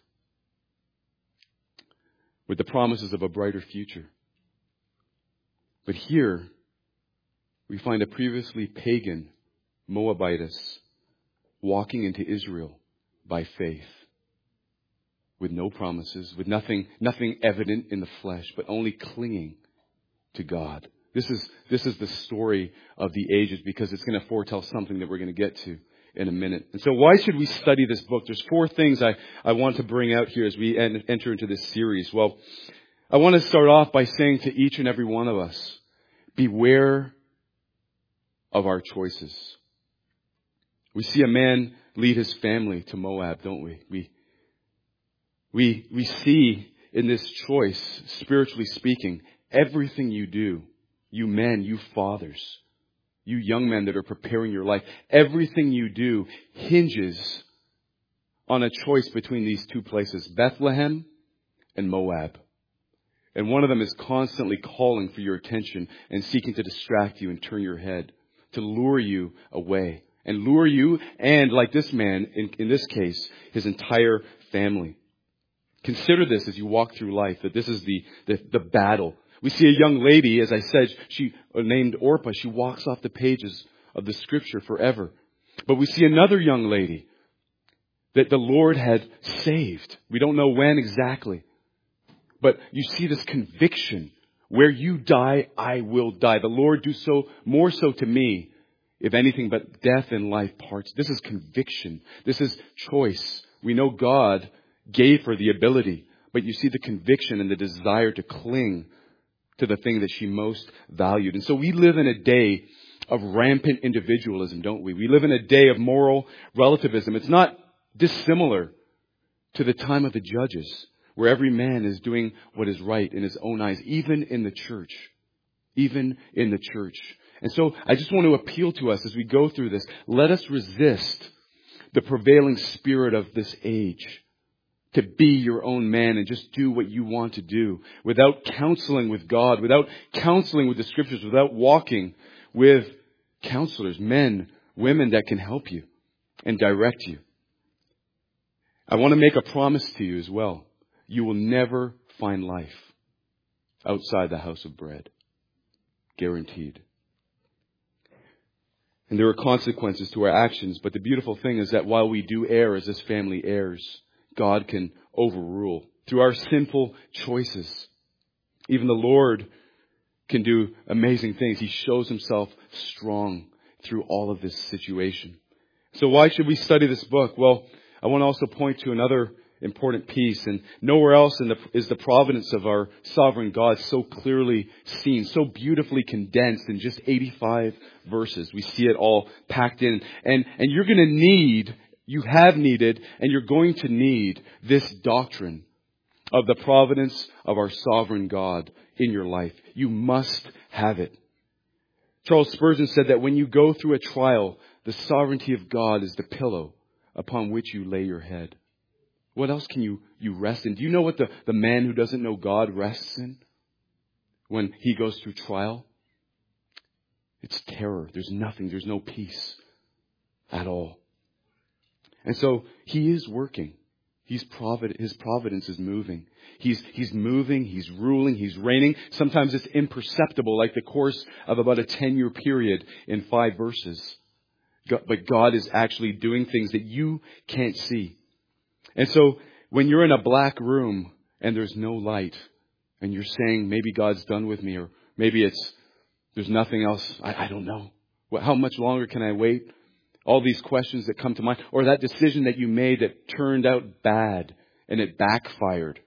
with the promises of a brighter future. But here, we find a previously pagan Moabitess walking into Israel by faith with no promises, with nothing, nothing evident in the flesh, but only clinging to God. This is, this is the story of the ages, because it's going to foretell something that we're going to get to in a minute. And so why should we study this book? There's four things I, I want to bring out here as we en- enter into this series. Well, I want to start off by saying to each and every one of us, beware of our choices. We see a man lead his family to Moab, don't we? We, we, we see in this choice, spiritually speaking, everything you do, you men, you fathers, you young men that are preparing your life, everything you do hinges on a choice between these two places, Bethlehem and Moab. And one of them is constantly calling for your attention and seeking to distract you and turn your head, to lure you away. And lure you, and like this man, in, in this case, his entire family. Consider this as you walk through life, that this is the, the, the battle. We see a young lady, as I said, she named Orpah. She walks off the pages of the Scripture forever. But we see another young lady that the Lord had saved. We don't know when exactly. But you see this conviction Where you die, I will die. The Lord do so, more so to me, if anything but death and life parts. This is conviction. This is choice. We know God gave her the ability, but you see the conviction and the desire to cling to the thing that she most valued. And so we live in a day of rampant individualism, don't we? We live in a day of moral relativism. It's not dissimilar to the time of the judges, where every man is doing what is right in his own eyes, even in the church. Even in the church. And so I just want to appeal to us as we go through this. Let us resist the prevailing spirit of this age to be your own man and just do what you want to do without counseling with God, without counseling with the Scriptures, without walking with counselors, men, women that can help you and direct you. I want to make a promise to you as well. You will never find life outside the house of bread. Guaranteed. And there are consequences to our actions, but the beautiful thing is that while we do err as this family errs, God can overrule through our sinful choices. Even the Lord can do amazing things. He shows himself strong through all of this situation. So why should we study this book? Well, I want to also point to another important piece, and nowhere else in the, is the providence of our sovereign God so clearly seen, so beautifully condensed in just eighty-five verses. We see it all packed in. And, and you're going to need, you have needed, and you're going to need this doctrine of the providence of our sovereign God in your life. You must have it. Charles Spurgeon said that when you go through a trial, the sovereignty of God is the pillow upon which you lay your head. What else can you, you rest in? Do you know what the, the man who doesn't know God rests in when he goes through trial? It's terror. There's nothing. There's no peace at all. And so he is working. He's provid- his providence is moving. He's, he's moving. He's ruling. He's reigning. Sometimes it's imperceptible, like the course of about a ten-year period in five verses. But God is actually doing things that you can't see. And so when you're in a black room and there's no light and you're saying, maybe God's done with me, or maybe it's, there's nothing else. I, I don't know. How much longer can I wait? All these questions that come to mind, or that decision that you made that turned out bad and it backfired.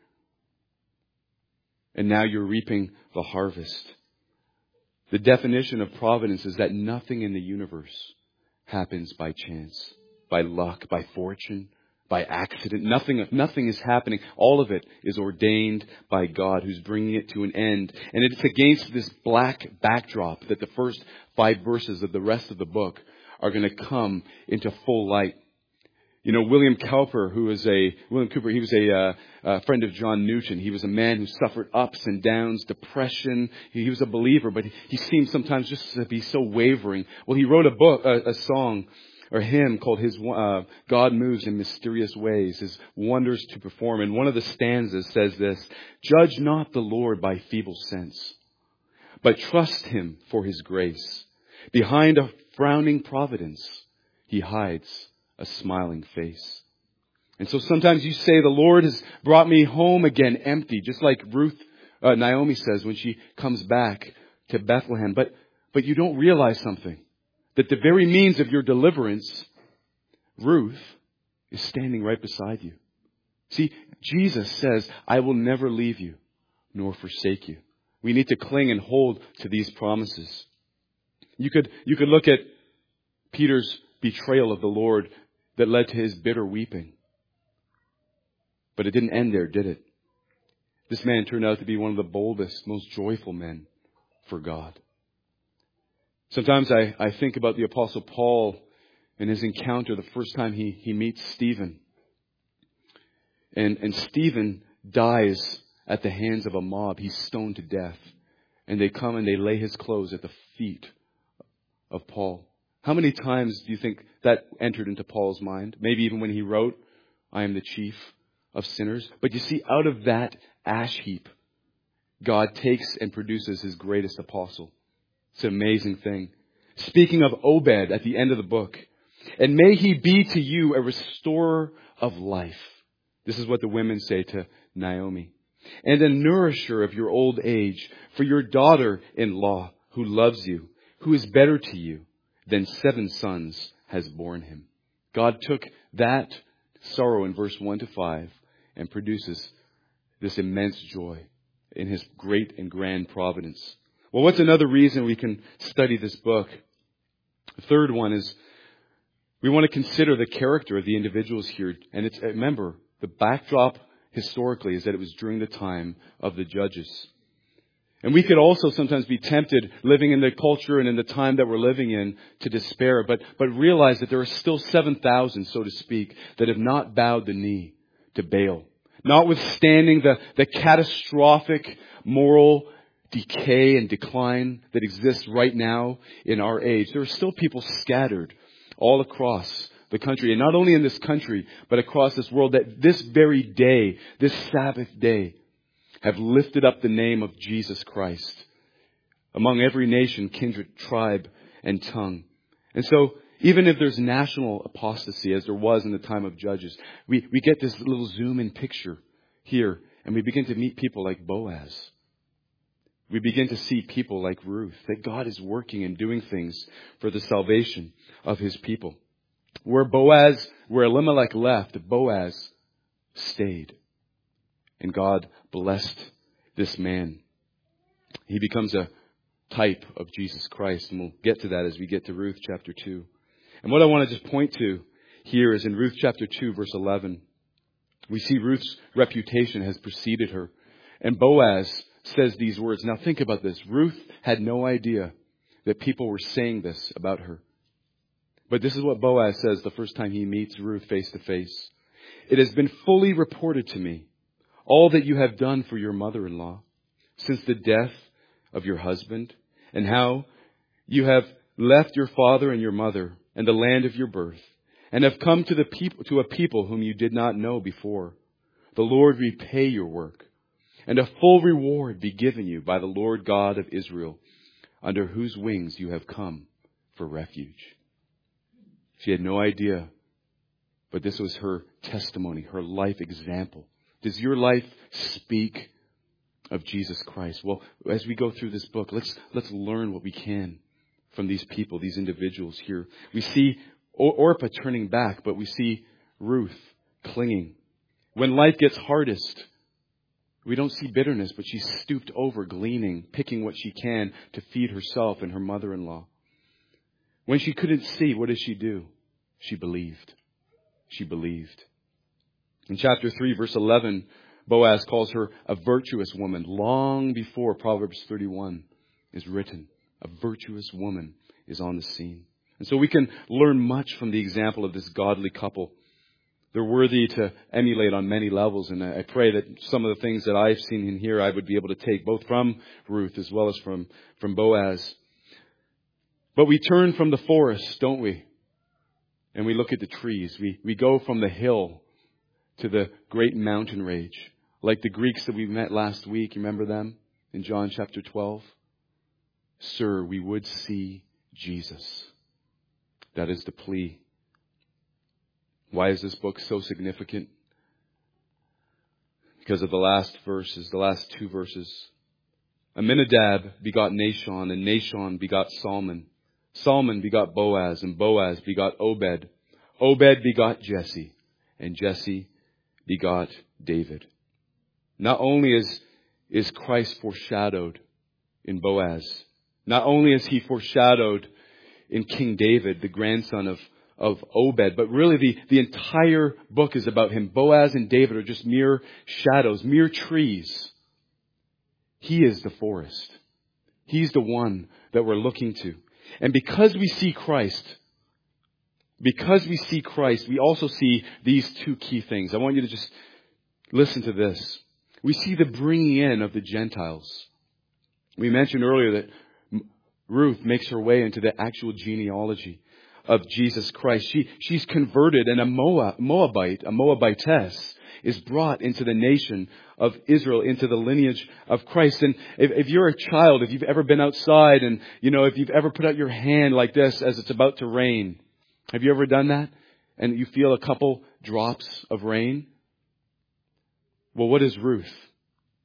And now you're reaping the harvest. The definition of providence is that nothing in the universe happens by chance, by luck, by fortune, by accident. Nothing, nothing is happening. All of it is ordained by God, who's bringing it to an end. And it's against this black backdrop that the first five verses of the rest of the book are going to come into full light. You know, William Cowper, who was a, William Cooper, he was a, uh, a friend of John Newton. He was a man who suffered ups and downs, depression. He, he was a believer, but he, he seemed sometimes just to be so wavering. Well, he wrote a book, a, a song, or hymn called his uh, God Moves in Mysterious Ways, His Wonders to Perform. And one of the stanzas says this: judge not the Lord by feeble sense, but trust Him for His grace. Behind a frowning providence, He hides a smiling face. And so sometimes you say, the Lord has brought me home again empty, just like Ruth, uh, Naomi says when she comes back to Bethlehem. But, but you don't realize something. That the very means of your deliverance, Ruth, is standing right beside you. See, Jesus says, I will never leave you nor forsake you. We need to cling and hold to these promises. You could, you could look at Peter's betrayal of the Lord that led to his bitter weeping. But it didn't end there, did it? This man turned out to be one of the boldest, most joyful men for God. Sometimes I, I think about the Apostle Paul and his encounter the first time he, he meets Stephen. And, and Stephen dies at the hands of a mob. He's stoned to death. And they come and they lay his clothes at the feet of Paul. How many times do you think that entered into Paul's mind? Maybe even when he wrote, I am the chief of sinners. But you see, out of that ash heap, God takes and produces His greatest apostle. It's an amazing thing. Speaking of Obed at the end of the book, and may he be to you a restorer of life. This is what the women say to Naomi. and a nourisher of your old age, for your daughter-in-law who loves you, who is better to you than seven sons, has borne him. God took that sorrow in verse one to five and produces this immense joy in his great and grand providence. Well, what's another reason we can study this book? The third one is we want to consider the character of the individuals here. And it's, remember, the backdrop historically is that it was during the time of the judges. And we could also sometimes be tempted, living in the culture and in the time that we're living in, to despair. But, but realize that there are still seven thousand, so to speak, that have not bowed the knee to Baal. Notwithstanding the, the catastrophic moral decay and decline that exists right now in our age, there are still people scattered all across the country. And not only in this country, but across this world, that this very day, this Sabbath day, have lifted up the name of Jesus Christ among every nation, kindred, tribe, and tongue. And so, even if there's national apostasy, as there was in the time of Judges, we, we get this little zoom-in picture here, and we begin to meet people like Boaz. We begin to see people like Ruth, that God is working and doing things for the salvation of his people. Where Boaz, where Elimelech left, Boaz stayed. And God blessed this man. He becomes a type of Jesus Christ. And we'll get to that as we get to Ruth chapter two. And what I want to just point to here is in Ruth chapter two, verse eleven. We see Ruth's reputation has preceded her. And Boaz says these words. Now think about this. Ruth had no idea that people were saying this about her. But this is what Boaz says the first time he meets Ruth face to face. It has been fully reported to me, all that you have done for your mother-in-law since the death of your husband, and how you have left your father and your mother and the land of your birth, and have come to the people, to a people whom you did not know before. The Lord repay your work, and a full reward be given you by the Lord God of Israel, under whose wings you have come for refuge. She had no idea, but this was her testimony, her life example. Does your life speak of Jesus Christ? Well, as we go through this book, let's let's learn what we can from these people, these individuals here. We see Orpah turning back, but we see Ruth clinging. When life gets hardest, we don't see bitterness, but she's stooped over, gleaning, picking what she can to feed herself and her mother-in-law. When she couldn't see, what did she do? She believed. She believed. In chapter three, verse eleven, Boaz calls her a virtuous woman long before Proverbs thirty-one is written. A virtuous woman is on the scene. And so we can learn much from the example of this godly couple. They're worthy to emulate on many levels. And I pray that some of the things that I've seen in here, I would be able to take both from Ruth as well as from, from Boaz. But we turn from the forest, don't we? And we look at the trees. We, we go from the hill to the great mountain range. Like the Greeks that we met last week, you remember them in John chapter twelve? Sir, we would see Jesus. That is the plea. Why is this book so significant? Because of the last verses, the last two verses. Amminadab begot Nahshon, and Nahshon begot Salmon. Salmon begot Boaz, and Boaz begot Obed. Obed begot Jesse, and Jesse begot David. Not only is, is Christ foreshadowed in Boaz, not only is he foreshadowed in King David, the grandson of, of Obed, but really the, the entire book is about him. Boaz and David are just mere shadows, mere trees. He is the forest. He's the one that we're looking to. And because we see Christ, because we see Christ, we also see these two key things. I want you to just listen to this. We see the bringing in of the Gentiles. We mentioned earlier that Ruth makes her way into the actual genealogy of Jesus Christ. She, she's converted, and a Moab, Moabite, a Moabitess, is brought into the nation of Israel, into the lineage of Christ. And if, if you're a child, if you've ever been outside and, you know, if you've ever put out your hand like this as it's about to rain, have you ever done that? And you feel a couple drops of rain? Well, what is Ruth?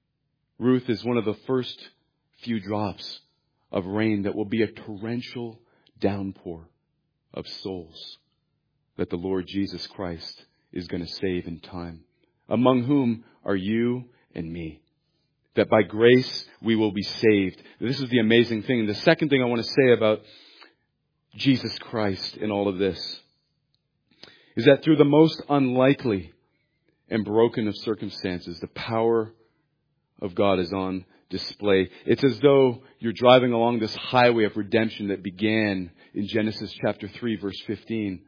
Ruth is one of the first few drops of rain that will be a torrential downpour of souls that the Lord Jesus Christ is going to save in time, among whom are you and me. That by grace we will be saved. This is the amazing thing. And the second thing I want to say about Jesus Christ in all of this is that through the most unlikely and broken of circumstances, the power of God is on display. It's as though you're driving along this highway of redemption that began in Genesis chapter three, verse fifteen.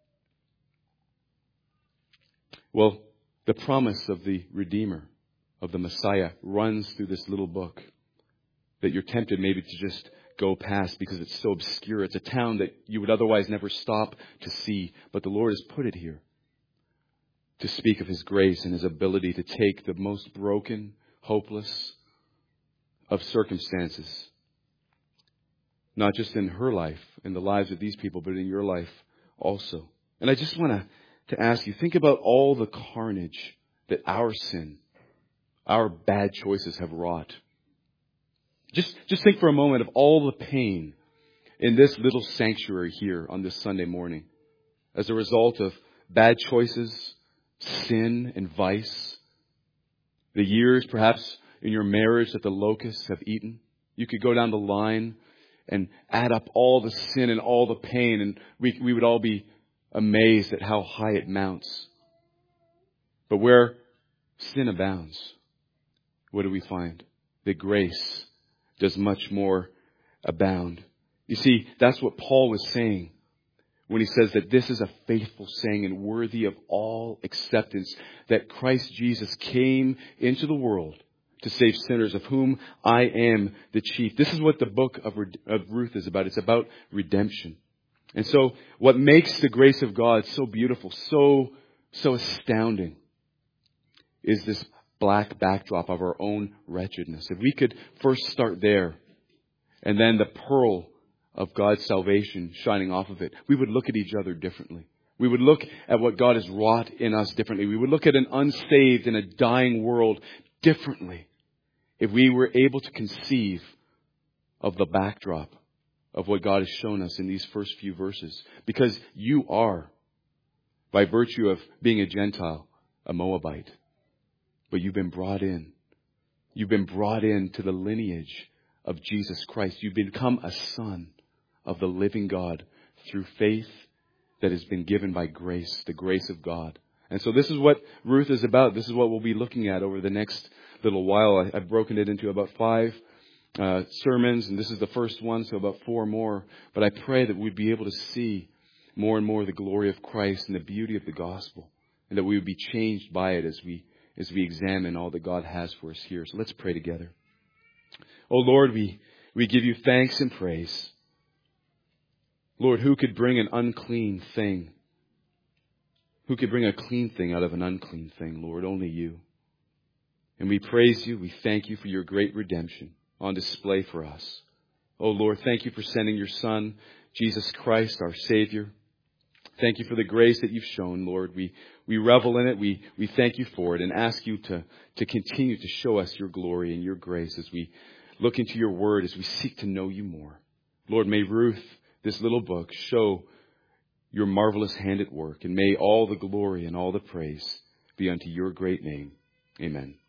Well, the promise of the Redeemer, of the Messiah, runs through this little book that you're tempted maybe to just go past because it's so obscure. It's a town that you would otherwise never stop to see, but the Lord has put it here to speak of His grace and His ability to take the most broken, hopeless of circumstances, not just in her life, in the lives of these people, but in your life also. And I just want to to ask you, think about all the carnage that our sin, our bad choices have wrought. Just, just think for a moment of all the pain in this little sanctuary here on this Sunday morning as a result of bad choices, sin and vice. The years perhaps in your marriage that the locusts have eaten. You could go down the line and add up all the sin and all the pain, and we, we would all be amazed at how high it mounts. But where sin abounds, what do we find? That grace does much more abound. You see, that's what Paul was saying when he says that this is a faithful saying and worthy of all acceptance, that Christ Jesus came into the world to save sinners, of whom I am the chief. This is what the book of Ruth is about. It's about redemption. And so what makes the grace of God so beautiful, so, so astounding, is this black backdrop of our own wretchedness. If we could first start there, and then the pearl of God's salvation shining off of it, we would look at each other differently. We would look at what God has wrought in us differently. We would look at an unsaved and a dying world differently if we were able to conceive of the backdrop of what God has shown us in these first few verses. Because you are, by virtue of being a Gentile, a Moabite. But you've been brought in. You've been brought into the lineage of Jesus Christ. You've become a son of the living God through faith that has been given by grace, the grace of God. And so this is what Ruth is about. This is what we'll be looking at over the next little while. I've broken it into about five Uh, sermons, and this is the first one, so about four more. But I pray that we'd be able to see more and more the glory of Christ and the beauty of the gospel, and that we would be changed by it as we as we examine all that God has for us here. So let's pray together. Oh Lord, we, we give you thanks and praise. Lord, who could bring an unclean thing? Who could bring a clean thing out of an unclean thing, Lord? Only you. And we praise you. We thank you for your great redemption on display for us. Oh Lord, thank you for sending your Son, Jesus Christ, our Savior. Thank you for the grace that you've shown, Lord. We we revel in it. We we thank you for it and ask you to, to continue to show us your glory and your grace as we look into your word, as we seek to know you more. Lord, may Ruth, this little book, show your marvelous hand at work, and may all the glory and all the praise be unto your great name. Amen.